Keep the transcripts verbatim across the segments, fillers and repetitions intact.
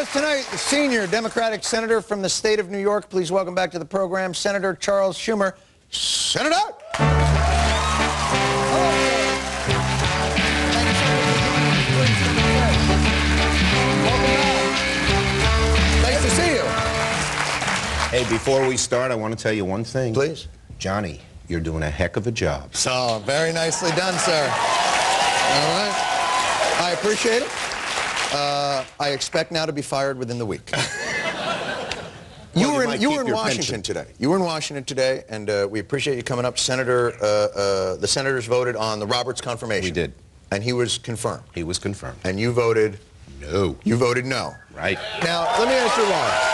guest tonight, the senior Democratic senator from the state of New York. Please welcome back to the program, Senator Charles Schumer. Senator! Nice to see you. Hey, before we start, I want to tell you one thing. Please. Johnny, you're doing a heck of a job. So, very nicely done, sir. All right. I appreciate it. Uh, I expect now to be fired within the week. You Well, were you in, you were in your Washington pension. today. You were in Washington today, and uh, we appreciate you coming up. Senator, uh, uh, the senators voted on the Roberts confirmation. We did. And he was confirmed. He was confirmed. And you voted? No. You voted no. Right. Now, let me ask you why.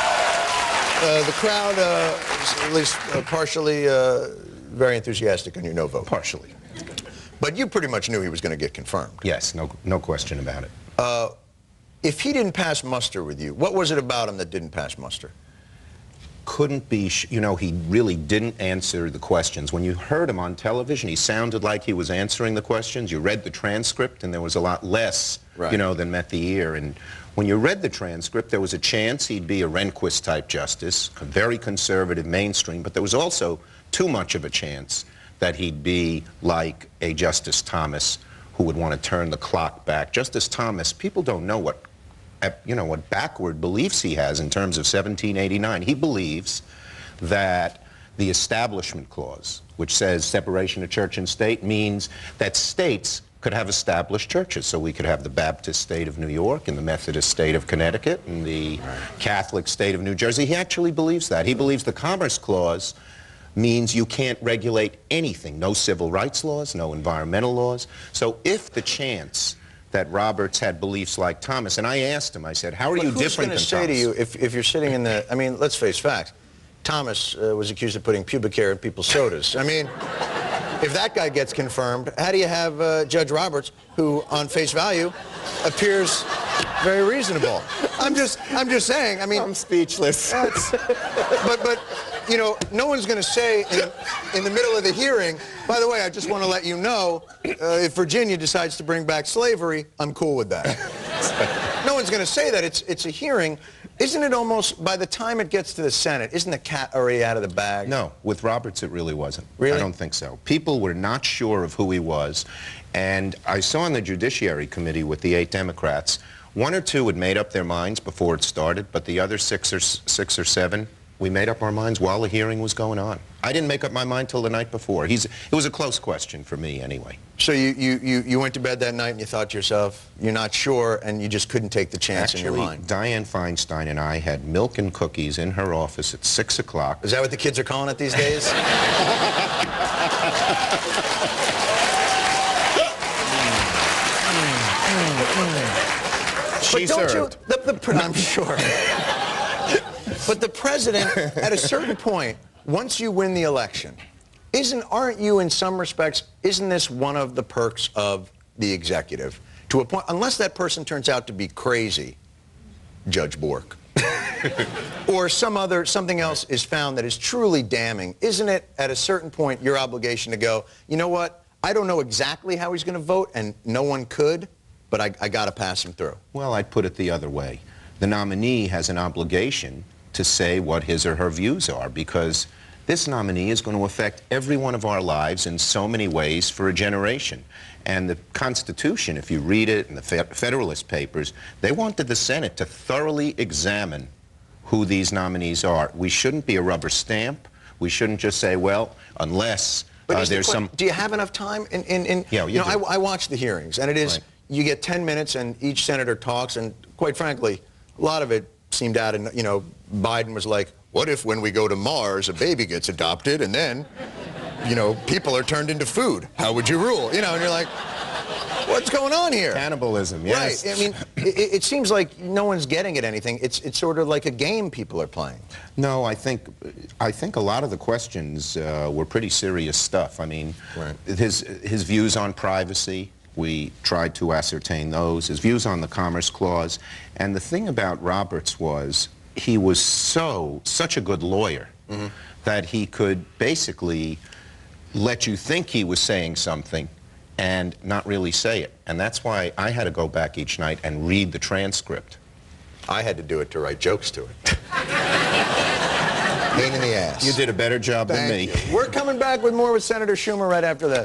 Uh, the crowd, uh, is at least uh, partially, uh, very enthusiastic on your no vote. Partially. But you pretty much knew he was going to get confirmed. Yes, no, no question about it. Uh, if he didn't pass muster with you, what was it about him that didn't pass muster? Couldn't be, sh you know, he really didn't answer the questions. When you heard him on television, he sounded like he was answering the questions. You read the transcript, and there was a lot less, Right. you know, than met the ear. And when you read the transcript, there was a chance he'd be a Rehnquist-type justice, a very conservative mainstream, but there was also too much of a chance that he'd be like a Justice Thomas who would want to turn the clock back. Justice Thomas, people don't know what you know, what backward beliefs he has in terms of seventeen eighty-nine. He believes that the Establishment Clause, which says separation of church and state, means that states could have established churches. So we could have the Baptist state of New York and the Methodist state of Connecticut and the Catholic state of New Jersey. He actually believes that. He believes the Commerce Clause means you can't regulate anything. No civil rights laws, no environmental laws. So if the chance that Roberts had beliefs like Thomas, and I asked him, I said, how are But you who's different gonna than say Thomas? to you, if, if you're sitting in the, I mean, let's face facts, Thomas uh, was accused of putting pubic hair in people's sodas. I mean, if that guy gets confirmed, how do you have uh, Judge Roberts, who on face value appears very reasonable? I'm just, I'm just saying, I mean. I'm speechless. That's, but, but, you know, no one's going to say in, in the middle of the hearing, by the way, I just want to let you know, uh, if Virginia decides to bring back slavery, I'm cool with that. No one's going to say that. It's, it's a hearing. Isn't it almost, by the time it gets to the Senate, isn't the cat already out of the bag? No, with Roberts it really wasn't. Really? I don't think so. People were not sure of who he was, and I saw in the Judiciary Committee with the eight Democrats, one or two had made up their minds before it started, but the other six or, six or seven, we made up our minds while the hearing was going on. I didn't make up my mind till the night before. He's, it was a close question for me anyway. So you, you, you, you went to bed that night and you thought to yourself, you're not sure, and you just couldn't take the chance Actually, in your mind. Dianne Feinstein and I had milk and cookies in her office at six o'clock. Is that what the kids are calling it these days? She But don't served. you, the, the, pre- I'm sure. But the president, at a certain point, once you win the election, isn't, aren't you in some respects, isn't this one of the perks of the executive? To a point, unless that person turns out to be crazy, Judge Bork, or some other, something else is found that is truly damning, isn't it at a certain point your obligation to go, you know what, I don't know exactly how he's going to vote, and no one could, but I, I got to pass him through? Well, I'd put it the other way. The nominee has an obligation to say what his or her views are, because this nominee is going to affect every one of our lives in so many ways for a generation. And the Constitution, if you read it, and the Federalist Papers, they wanted the Senate to thoroughly examine who these nominees are. We shouldn't be a rubber stamp. We shouldn't just say, well, unless But uh, is the there's que- some... Do you have enough time? In, in, in, Yeah, you you know, do. I, I watch the hearings, and it is, Right. you get ten minutes, and each senator talks, and quite frankly, a lot of it seemed out, and you know, Biden was like, what if when we go to Mars, a baby gets adopted, and then, you know, people are turned into food? How would you rule? You know, and you're like, what's going on here? Cannibalism, yes. Right. I mean, it, it seems like no one's getting at anything. It's it's sort of like a game people are playing. No, I think I think a lot of the questions uh, were pretty serious stuff. I mean, Right. his his views on privacy, we tried to ascertain those. His views on the Commerce Clause, and the thing about Roberts was he was so such a good lawyer mm-hmm. that he could basically let you think he was saying something and not really say it. And that's why I had to go back each night and read the transcript. I had to do it to write jokes to it. Pain in the ass. You did a better job Thank than me. you. We're coming back with more with Senator Schumer right after this.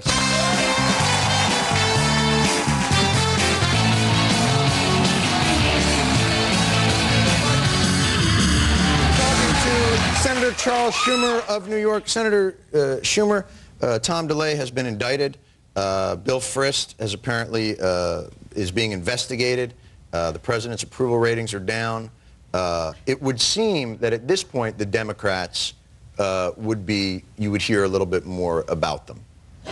Senator Charles Schumer of New York. Senator uh, Schumer, uh, Tom DeLay has been indicted. Uh, Bill Frist has apparently uh, is being investigated. Uh, the president's approval ratings are down. Uh, it would seem that at this point the Democrats uh, would be, you would hear a little bit more about them.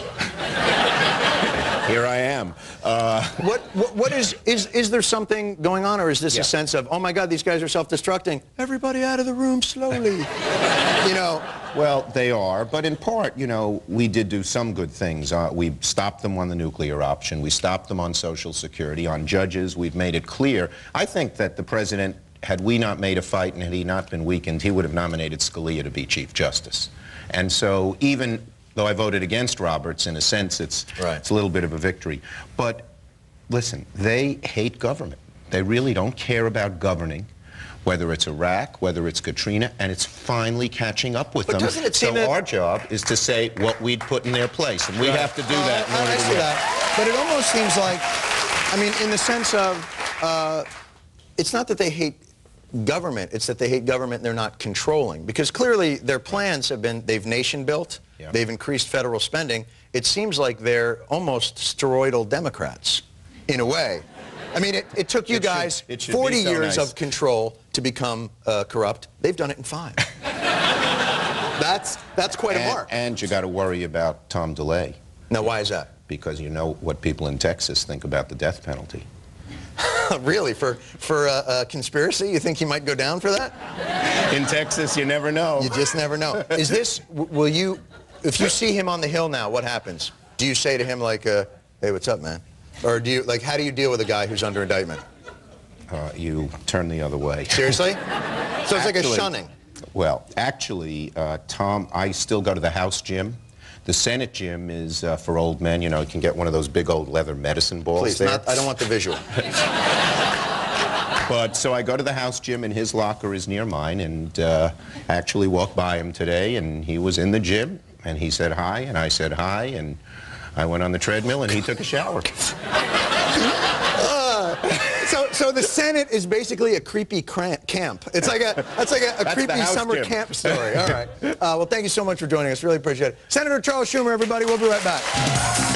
Here I am. Uh, what, what, what is, is, is there something going on, or is this yeah. a sense of, oh my God, these guys are self-destructing, everybody out of the room slowly, you know? Well, they are, but in part, you know, we did do some good things. Uh, we stopped them on the nuclear option. We stopped them on Social Security. On judges, we've made it clear. I think that the president, had we not made a fight and had he not been weakened, he would have nominated Scalia to be Chief Justice. And so even though I voted against Roberts, in a sense, it's, right. it's a little bit of a victory. But listen, they hate government. They really don't care about governing, whether it's Iraq, whether it's Katrina, and it's finally catching up with but them. Doesn't it seem so that... our job is to say what we'd put in their place, and we right. have to do uh, that in I, order I to see win. that. But it almost seems like, I mean, in the sense of, uh, it's not that they hate government, it's that they hate government and they're not controlling. Because clearly their plans have been, they've nation built, yeah. they've increased federal spending. It seems like they're almost steroidal Democrats, in a way. I mean, it, it took you it guys should, it should forty so years nice. of control to become uh, corrupt. They've done it in five. that's, that's quite and, a mark. And you got to worry about Tom DeLay. Now, why is that? Because you know what people in Texas think about the death penalty. Really? For, for a, a conspiracy? You think he might go down for that? In Texas, you never know. You just never know. Is this, will you, if you see him on the Hill now, what happens? Do you say to him like, uh, hey, what's up, man? Or do you, like, how do you deal with a guy who's under indictment? Uh, you turn the other way. Seriously? So it's like a Actually, shunning. Well, actually, uh, Tom, I still go to the House gym. The Senate gym is uh, for old men. You know, you can get one of those big old leather medicine balls Please, there. not, I don't want the visual. But so I go to the House gym, and his locker is near mine, and uh, I actually walked by him today, and he was in the gym, and he said hi, and I said hi, and I went on the treadmill, and he took a shower. uh, so, so the Senate is basically a creepy camp. It's like a, that's like a, a creepy summer gym. camp story. All right. Uh, well, thank you so much for joining us. Really appreciate it. Senator Charles Schumer, everybody. We'll be right back.